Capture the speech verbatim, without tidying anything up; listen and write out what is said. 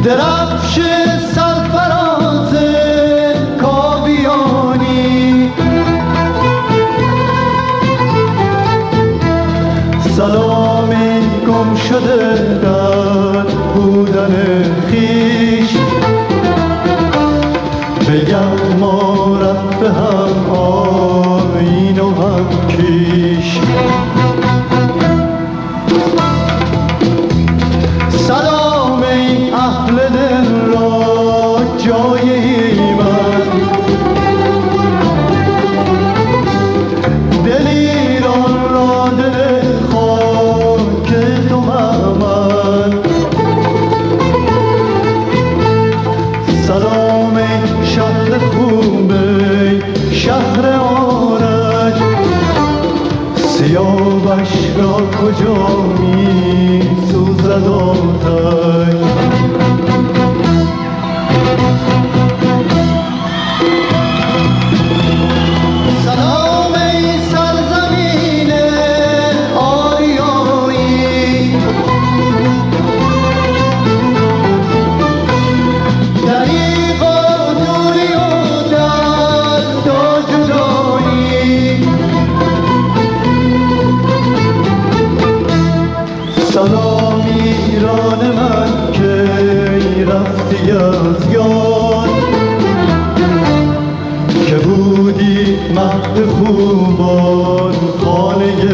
درفش سرفراز کاویانی، سلامی گم شده در بودن خویش، بگم ما رفت هم آیین و هم کیش. سلام ای اهل دل را جای ایمن، دل ایران را دل خاک تو مأمن. سلام ای شهر خوبه شهر آرش، سیاوش را کجا می سوزد آتش. سلام ای سرزمین آریایی، دریغ و دوری و درد و جدایی. سلام ایران من که رفتی از یاد، که بودی مهد خوبان خانه